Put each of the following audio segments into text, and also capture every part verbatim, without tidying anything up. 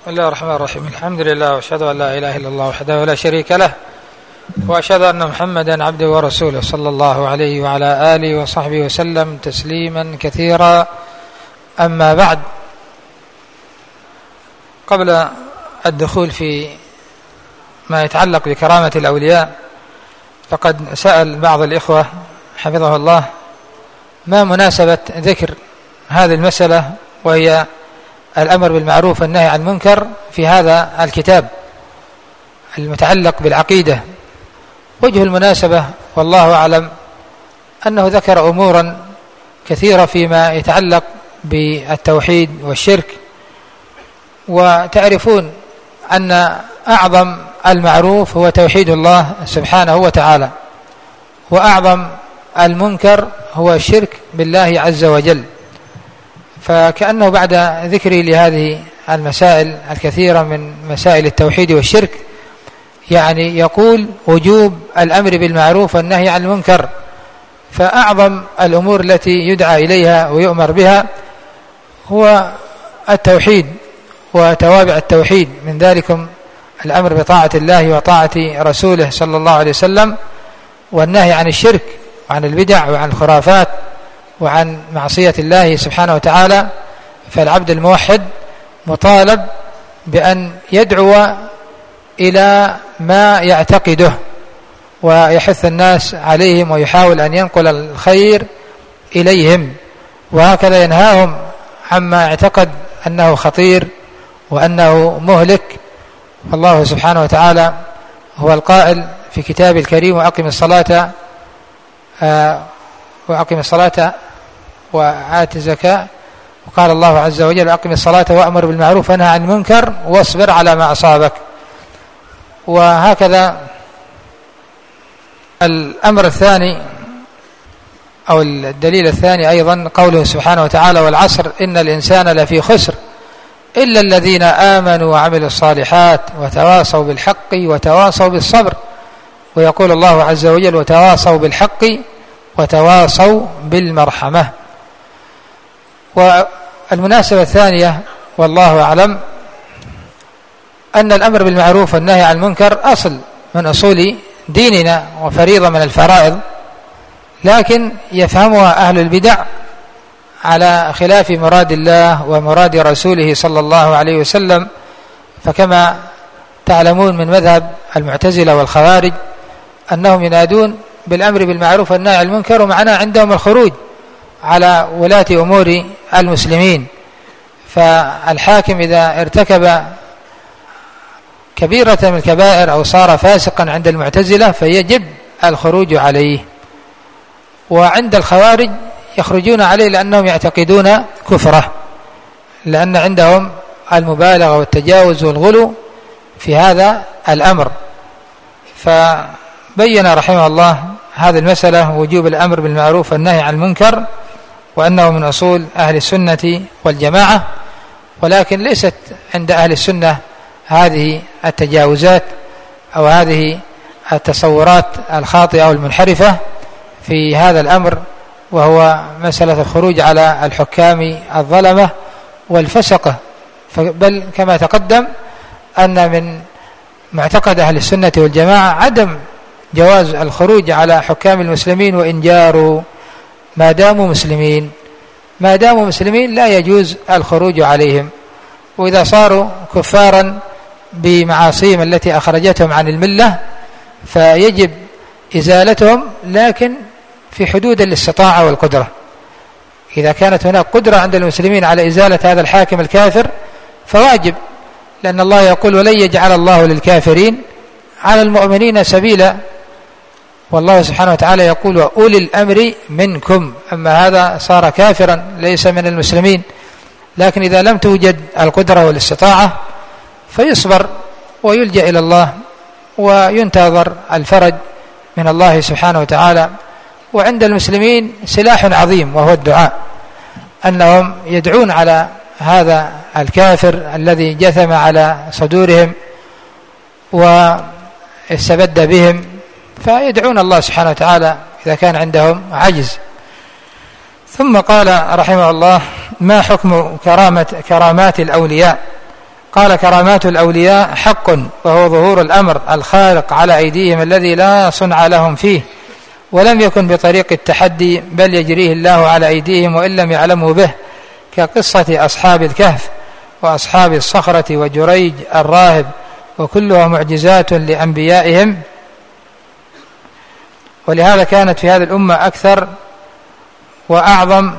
بسم الله الرحمن الرحيم. الحمد لله واشهد ان لا اله الا الله وحده لا شريك له، واشهد ان محمدا عبده ورسوله صلى الله عليه وعلى اله وصحبه وسلم تسليما كثيرا. اما بعد، قبل الدخول في ما يتعلق بكرامة الأولياء، فقد سأل بعض الإخوة حفظه الله ما مناسبة ذكر هذه المسألة، وهي الأمر بالمعروف والنهي عن المنكر في هذا الكتاب المتعلق بالعقيدة. وجه المناسبة والله أعلم أنه ذكر أمورا كثيرة فيما يتعلق بالتوحيد والشرك، وتعرفون أن أعظم المعروف هو توحيد الله سبحانه وتعالى، وأعظم المنكر هو الشرك بالله عز وجل. فكأنه بعد ذكري لهذه المسائل الكثيرة من مسائل التوحيد والشرك يعني يقول وجوب الأمر بالمعروف والنهي عن المنكر. فأعظم الأمور التي يدعى إليها ويؤمر بها هو التوحيد وتوابع التوحيد، من ذلكم الأمر بطاعة الله وطاعة رسوله صلى الله عليه وسلم، والنهي عن الشرك وعن البدع وعن الخرافات وعن معصية الله سبحانه وتعالى. فالعبد الموحد مطالب بأن يدعو إلى ما يعتقده ويحث الناس عليهم ويحاول أن ينقل الخير إليهم، وهكذا ينهاهم عما اعتقد أنه خطير وأنه مهلك. والله سبحانه وتعالى هو القائل في كتابه الكريم: وأقم الصلاة آه وأقم الصلاة وآت الزكاة. وقال الله عز وجل: أقم الصلاة وأمر بالمعروف وانهى عن المنكر واصبر على ما أصابك. وهكذا الأمر الثاني أو الدليل الثاني أيضا قوله سبحانه وتعالى: والعصر إن الإنسان لفي خسر إلا الذين آمنوا وعملوا الصالحات وتواصوا بالحق وتواصوا بالصبر. ويقول الله عز وجل: وتواصوا بالحق وتواصوا بالمرحمة. والمناسبة الثانية والله أعلم أن الأمر بالمعروف والنهي عن المنكر أصل من أصول ديننا وفريضة من الفرائض، لكن يفهمها أهل البدع على خلاف مراد الله ومراد رسوله صلى الله عليه وسلم. فكما تعلمون من مذهب المعتزلة والخوارج أنهم ينادون بالأمر بالمعروف والنهي عن المنكر، ومعناه عندهم الخروج على ولاة أمور المسلمين. فالحاكم إذا ارتكب كبيرة من الكبائر أو صار فاسقا عند المعتزلة فيجب الخروج عليه، وعند الخوارج يخرجون عليه لأنهم يعتقدون كفره، لأن عندهم المبالغة والتجاوز والغلو في هذا الأمر. فبين رحمه الله هذه المسألة: وجوب الأمر بالمعروف والنهي عن المنكر، وأنه من أصول أهل السنة والجماعة. ولكن ليست عند أهل السنة هذه التجاوزات أو هذه التصورات الخاطئة أو المنحرفة في هذا الأمر، وهو مسألة الخروج على الحكام الظلمة والفسقة. بل كما تقدم أن من معتقد أهل السنة والجماعة عدم جواز الخروج على حكام المسلمين وإن جاروا، ما داموا مسلمين ما داموا مسلمين لا يجوز الخروج عليهم. وإذا صاروا كفارا بمعاصيهم التي أخرجتهم عن الملة فيجب إزالتهم، لكن في حدود الاستطاعة والقدرة. إذا كانت هناك قدرة عند المسلمين على إزالة هذا الحاكم الكافر فواجب، لأن الله يقول: ولن يجعل الله للكافرين على المؤمنين سبيلا. والله سبحانه وتعالى يقول: وأولي الأمر منكم. أما هذا صار كافرا ليس من المسلمين. لكن إذا لم توجد القدرة والاستطاعة فيصبر ويلجأ إلى الله وينتظر الفرج من الله سبحانه وتعالى. وعند المسلمين سلاح عظيم وهو الدعاء، أنهم يدعون على هذا الكافر الذي جثم على صدورهم واستبد بهم، فيدعون الله سبحانه وتعالى إذا كان عندهم عجز. ثم قال رحمه الله: ما حكم كرامة كرامات الأولياء؟ قال كرامات الأولياء حق، وهو ظهور الأمر الخارق على أيديهم الذي لا صنع لهم فيه، ولم يكن بطريق التحدي، بل يجريه الله على أيديهم وإن لم يعلموا به، كقصة أصحاب الكهف وأصحاب الصخرة وجريج الراهب، وكلها معجزات لأنبيائهم. ولهذا كانت في هذه الأمة أكثر وأعظم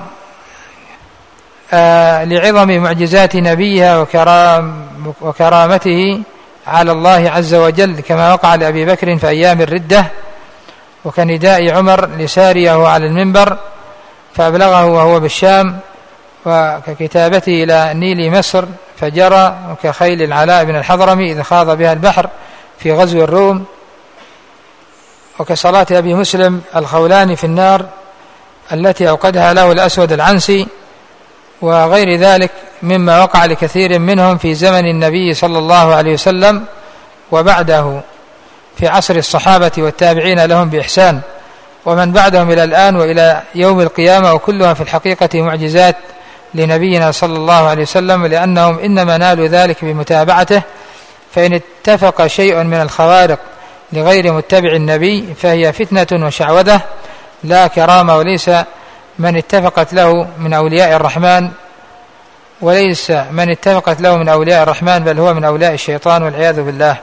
آه لعظم معجزات نبيها وكرام وكرامته على الله عز وجل، كما وقع لأبي بكر في أيام الردة، وكنداء عمر لساريه وهو على المنبر فأبلغه وهو بالشام، وككتابته إلى نيل مصر فجرى، وكخيل العلاء بن الحضرمي إذ خاض بها البحر في غزو الروم، وكصلاة أبي مسلم الخولاني في النار التي أوقدها له الأسود العنسي، وغير ذلك مما وقع لكثير منهم في زمن النبي صلى الله عليه وسلم وبعده في عصر الصحابة والتابعين لهم بإحسان، ومن بعدهم إلى الآن وإلى يوم القيامة، وكلها في الحقيقة معجزات لنبينا صلى الله عليه وسلم، لأنهم إنما نالوا ذلك بمتابعته، فإن اتفق شيء من الخوارق لغير متبع النبي فهي فتنة وشعوذة لا كرامة، وليس من اتفقت له من أولياء الرحمن وليس من اتفقت له من أولياء الرحمن بل هو من أولياء الشيطان والعياذ بالله.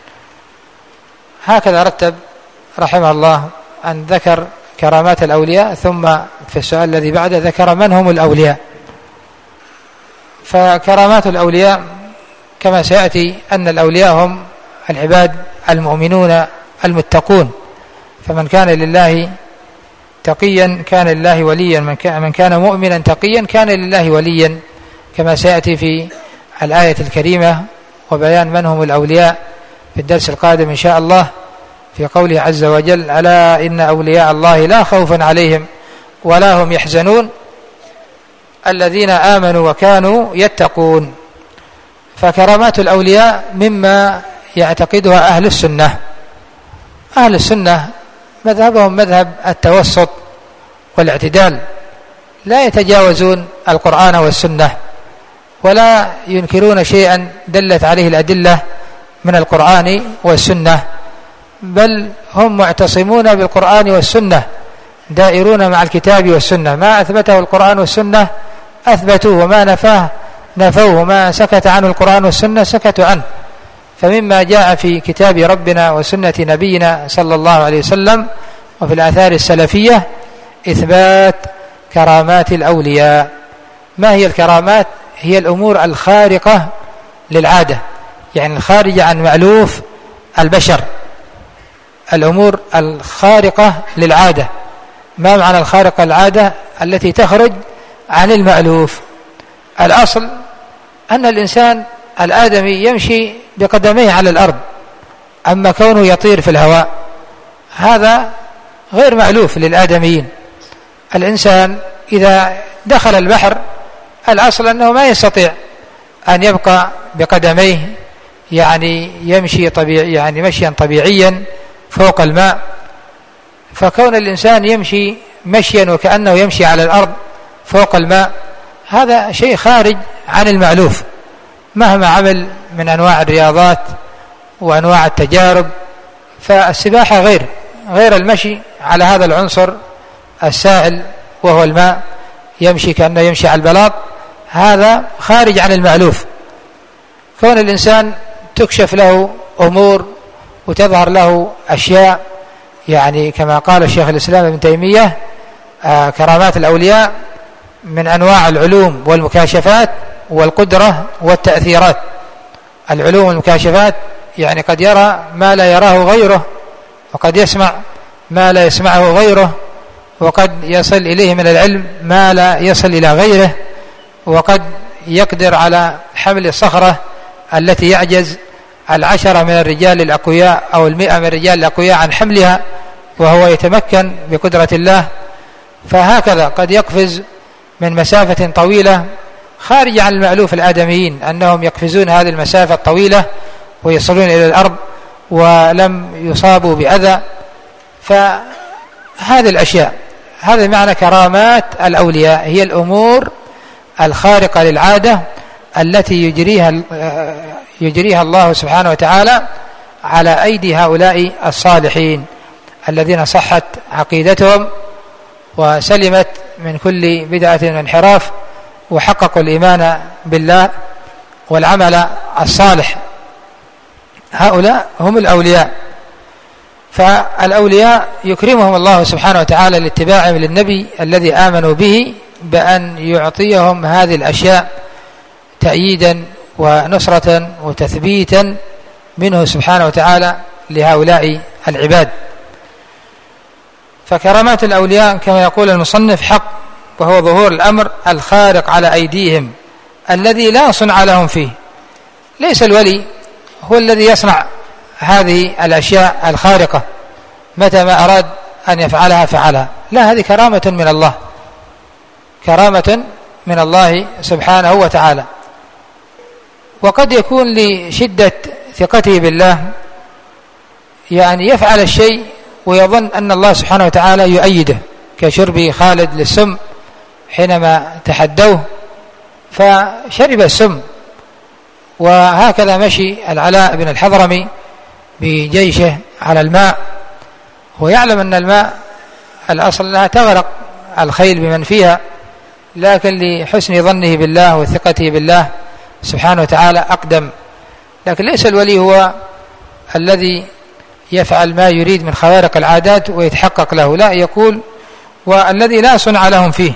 هكذا رتب رحمه الله أن ذكر كرامات الأولياء، ثم في السؤال الذي بعده ذكر من هم الأولياء. فكرامات الأولياء كما سيأتي أن الأولياء هم العباد المؤمنون المتقون، فمن كان لله تقيا كان لله وليا، من كان مؤمنا تقيا كان لله وليا، كما سيأتي في الآية الكريمة، وبيان من هم الأولياء في الدرس القادم إن شاء الله، في قوله عز وجل: ألا إن أولياء الله لا خوف عليهم ولا هم يحزنون الذين آمنوا وكانوا يتقون. فكرامات الأولياء مما يعتقدها أهل السنة. أهل السنة مذهبهم مذهب التوسط والاعتدال، لا يتجاوزون القرآن والسنة، ولا ينكرون شيئا دلت عليه الأدلة من القرآن والسنة، بل هم معتصمون بالقرآن والسنة، دائرون مع الكتاب والسنة، ما أثبته القرآن والسنة أثبتوه، وما نفاه نفوه، ما سكت عنه القرآن والسنة سكتوا عنه. فمما جاء في كتاب ربنا وسنة نبينا صلى الله عليه وسلم وفي الآثار السلفية إثبات كرامات الأولياء. ما هي الكرامات؟ هي الأمور الخارقة للعادة، يعني الخارجة عن مألوف البشر، الأمور الخارقة للعادة. ما معنى الخارقة للعادة؟ التي تخرج عن المألوف. الأصل أن الإنسان الآدمي يمشي بقدميه على الأرض، أما كونه يطير في الهواء هذا غير مألوف للآدميين. الإنسان إذا دخل البحر الأصل أنه ما يستطيع أن يبقى بقدميه، يعني يمشي طبيعي، يعني مشيا طبيعيا فوق الماء. فكون الإنسان يمشي مشيا وكأنه يمشي على الأرض فوق الماء هذا شيء خارج عن المألوف، مهما عمل من أنواع الرياضات وأنواع التجارب. فالسباحة غير غير المشي على هذا العنصر السائل وهو الماء، يمشي كأنه يمشي على البلاط، هذا خارج عن المألوف. كون الإنسان تكشف له أمور وتظهر له أشياء، يعني كما قال الشيخ الإسلام ابن تيمية: آه كرامات الأولياء من أنواع العلوم والمكاشفات والقدرة والتأثيرات. العلوم والمكاشفات يعني قد يرى ما لا يراه غيره، وقد يسمع ما لا يسمعه غيره، وقد يصل إليه من العلم ما لا يصل إلى غيره، وقد يقدر على حمل الصخرة التي يعجز العشرة من الرجال الأقوياء أو المئة من الرجال الأقوياء عن حملها، وهو يتمكن بقدرة الله. فهكذا قد يقفز من مسافة طويلة خارج عن المألوف الآدميين، أنهم يقفزون هذه المسافة الطويلة ويصلون إلى الأرض ولم يصابوا بأذى. فهذه الأشياء، هذا معنى كرامات الأولياء، هي الأمور الخارقة للعادة التي يجريها يجريها الله سبحانه وتعالى على أيدي هؤلاء الصالحين الذين صحت عقيدتهم وسلمت من كل بدعة وانحراف وحققوا الإيمان بالله والعمل الصالح. هؤلاء هم الأولياء. فالأولياء يكرمهم الله سبحانه وتعالى لاتباعهم للنبي الذي آمنوا به بأن يعطيهم هذه الأشياء تأييدا ونصرة وتثبيتا منه سبحانه وتعالى لهؤلاء العباد. فكرامات الأولياء كما يقول المصنف حق، وهو ظهور الأمر الخارق على أيديهم الذي لا صنع لهم فيه. ليس الولي هو الذي يصنع هذه الأشياء الخارقة متى ما أراد أن يفعلها فعلها، لا، هذه كرامة من الله، كرامة من الله سبحانه وتعالى. وقد يكون لشدة ثقته بالله يعني يفعل الشيء ويظن أن الله سبحانه وتعالى يؤيده، كشرب خالد للسم حينما تحدوه فشرب السم. وهكذا مشي العلاء بن الحضرمي بجيشه على الماء ويعلم أن الماء الأصل أنها تغرق الخيل بمن فيها، لكن لحسن ظنه بالله وثقته بالله سبحانه وتعالى أقدم. لكن ليس الولي هو الذي يفعل ما يريد من خوارق العادات ويتحقق له، لا، يقول والذي لا صنع لهم فيه،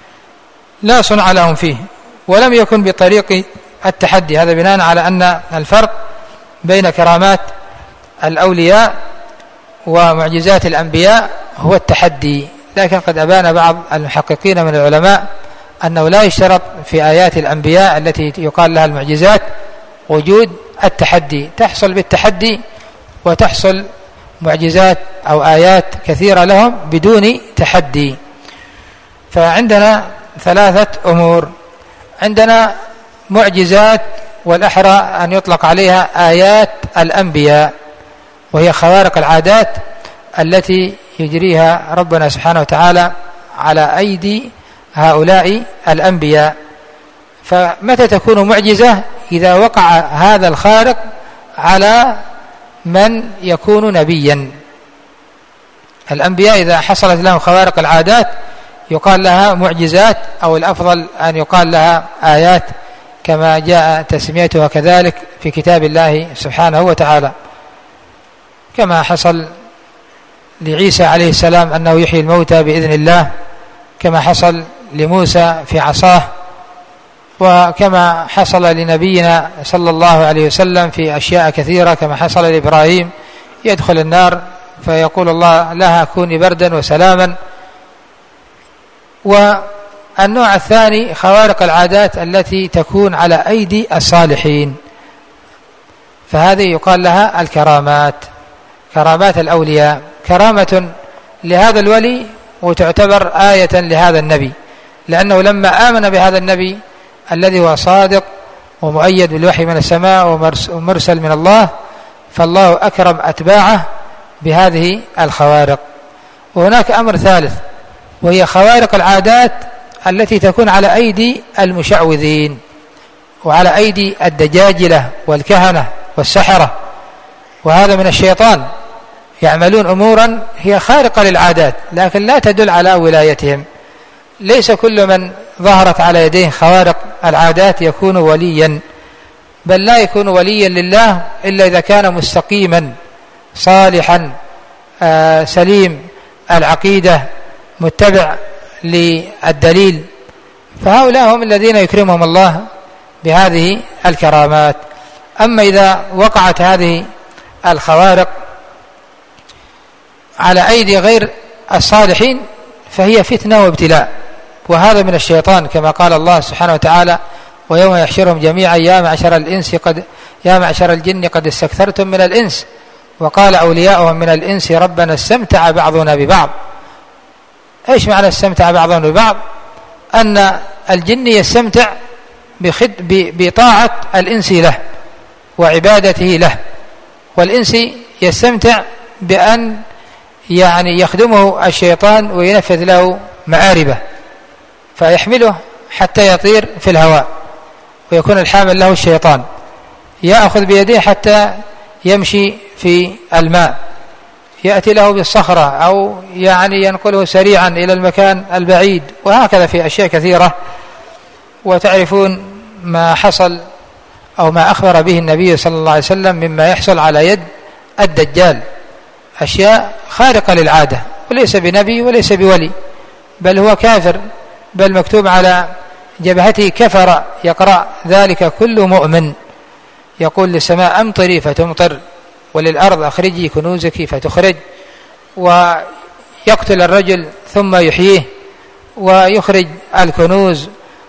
لا صنع لهم فيه ولم يكن بطريق التحدي. هذا بناء على أن الفرق بين كرامات الأولياء ومعجزات الأنبياء هو التحدي. لكن قد أبان بعض المحققين من العلماء أنه لا يشترط في آيات الأنبياء التي يقال لها المعجزات وجود التحدي، تحصل بالتحدي وتحصل معجزات أو آيات كثيرة لهم بدون تحدي. فعندنا ثلاثة أمور: عندنا معجزات، والأحرى أن يطلق عليها آيات الأنبياء، وهي خوارق العادات التي يجريها ربنا سبحانه وتعالى على أيدي هؤلاء الأنبياء. فمتى تكون معجزة؟ إذا وقع هذا الخارق على من يكون نبيا. الأنبياء إذا حصلت لهم خوارق العادات يقال لها معجزات، أو الأفضل أن يقال لها آيات كما جاء تسميتها كذلك في كتاب الله سبحانه وتعالى، كما حصل لعيسى عليه السلام أنه يحيي الموتى بإذن الله، كما حصل لموسى في عصاه، وكما حصل لنبينا صلى الله عليه وسلم في أشياء كثيرة، كما حصل لإبراهيم يدخل النار فيقول الله لها كوني بردا وسلاما. والنوع الثاني خوارق العادات التي تكون على أيدي الصالحين، فهذه يقال لها الكرامات، كرامات الأولياء، كرامة لهذا الولي وتعتبر آية لهذا النبي، لأنه لما آمن بهذا النبي الذي هو صادق ومؤيد بالوحي من السماء ومرسل من الله، فالله أكرم أتباعه بهذه الخوارق. وهناك أمر ثالث، وهي خوارق العادات التي تكون على أيدي المشعوذين وعلى أيدي الدجاجلة والكهنة والسحرة، وهذا من الشيطان، يعملون أمورا هي خارقة للعادات لكن لا تدل على ولايتهم. ليس كل من ظهرت على يديه خوارق العادات يكون وليا، بل لا يكون وليا لله إلا إذا كان مستقيما صالحا آه سليم العقيدة متبع للدليل. فهؤلاء هم الذين يكرمهم الله بهذه الكرامات. أما إذا وقعت هذه الخوارق على أيدي غير الصالحين فهي فتنة وابتلاء، وهذا من الشيطان، كما قال الله سبحانه وتعالى: ويوم يحشرهم جميعا يا معشر الإنس قد يا معشر الجن قد استكثرتم من الإنس وقال أولياؤهم من الإنس ربنا استمتع بعضنا ببعض. إيش معنى استمتع بعضنا ببعض؟ أن الجن يستمتع بخد بطاعة الإنس له وعبادته له، والإنس يستمتع بأن يعني يخدمه الشيطان وينفذ له مآربه فيحمله حتى يطير في الهواء. ويكون الحامل له الشيطان، يأخذ بيده حتى يمشي في الماء، يأتي له بالصخرة أو يعني ينقله سريعا إلى المكان البعيد، وهكذا في أشياء كثيرة. وتعرفون ما حصل أو ما أخبر به النبي صلى الله عليه وسلم مما يحصل على يد الدجال، أشياء خارقة للعادة، وليس بنبي وليس بولي، بل هو كافر، بل مكتوب على جبهته كفر، يقرأ ذلك كل مؤمن. يقول للسماء أمطري فتمطر، وللأرض أخرجي كنوزك فتخرج، ويقتل الرجل ثم يحييه ويخرج الكنوز،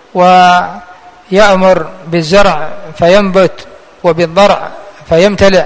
ويأمر بالزرع فينبت وبالضرع فيمتلئ،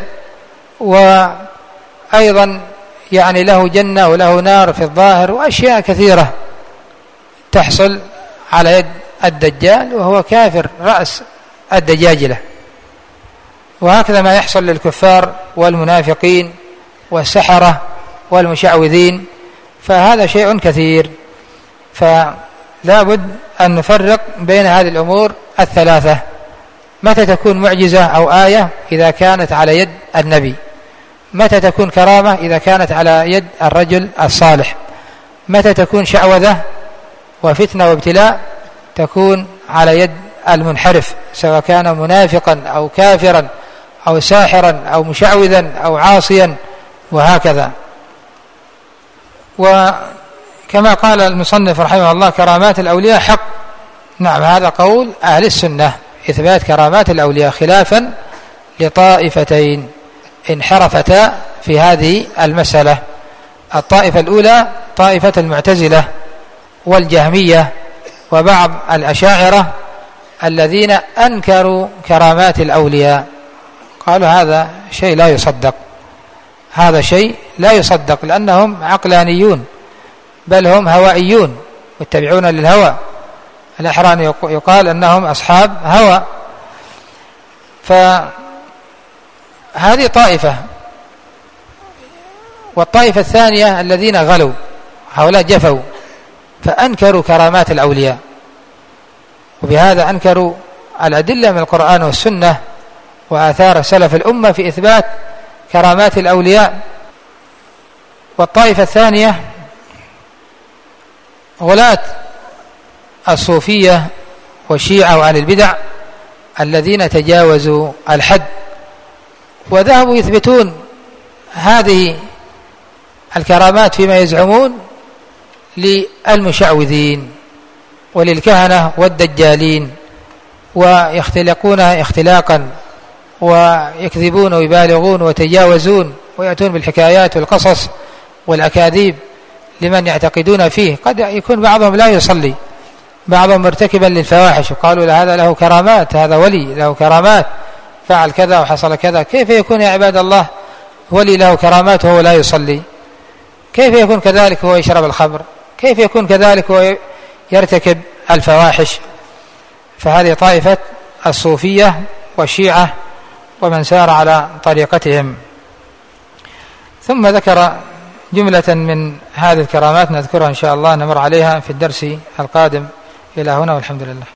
وأيضا يعني له جنة وله نار في الظاهر، وأشياء كثيرة تحصل على يد الدجال وهو كافر رأس الدجاجلة. وهكذا ما يحصل للكفار والمنافقين والسحرة والمشعوذين، فهذا شيء كثير. فلا بد أن نفرق بين هذه الأمور الثلاثة. متى تكون معجزة أو آية؟ إذا كانت على يد النبي. متى تكون كرامة؟ إذا كانت على يد الرجل الصالح. متى تكون شعوذة وفتنة وابتلاء؟ تكون على يد المنحرف، سواء كان منافقا أو كافرا أو ساحرا أو مشعوذا أو عاصيا، وهكذا. وكما قال المصنف رحمه الله: كرامات الأولياء حق. نعم، هذا قول أهل السنة، إثبات كرامات الأولياء، خلافا لطائفتين انحرفتا في هذه المسألة. الطائفة الأولى طائفة المعتزلة والجهمية وبعض الأشاعرة الذين أنكروا كرامات الأولياء، قالوا هذا شيء لا يصدق، هذا شيء لا يصدق، لأنهم عقلانيون، بل هم هوائيون متبعون للهوى. الأحرار يقال أنهم أصحاب هوى. فهذه طائفة. والطائفة الثانية الذين غلوا، هؤلاء جفوا فأنكروا كرامات الأولياء، وبهذا أنكروا الأدلة من القرآن والسنة وآثار سلف الأمة في إثبات كرامات الأولياء. والطائفة الثانية غلاة الصوفية والشيعة وأهل البدع الذين تجاوزوا الحد وذهبوا يثبتون هذه الكرامات فيما يزعمون للمشعوذين وللكهنة والدجالين، ويختلقون اختلاقا ويكذبون ويبالغون ويتجاوزون ويأتون بالحكايات والقصص والأكاذيب لمن يعتقدون فيه. قد يكون بعضهم لا يصلي، بعضهم مرتكبا للفواحش، وقالوا هذا له كرامات، هذا ولي له كرامات، فعل كذا وحصل كذا. كيف يكون يا عباد الله ولي له كرامات وهو لا يصلي؟ كيف يكون كذلك وهو يشرب الخمر؟ كيف يكون كذلك وهو يرتكب الفواحش؟ فهذه طائفة الصوفية والشيعة ومن سار على طريقتهم. ثم ذكر جملة من هذه الكرامات نذكرها إن شاء الله، نمر عليها في الدرس القادم. إلى هنا والحمد لله.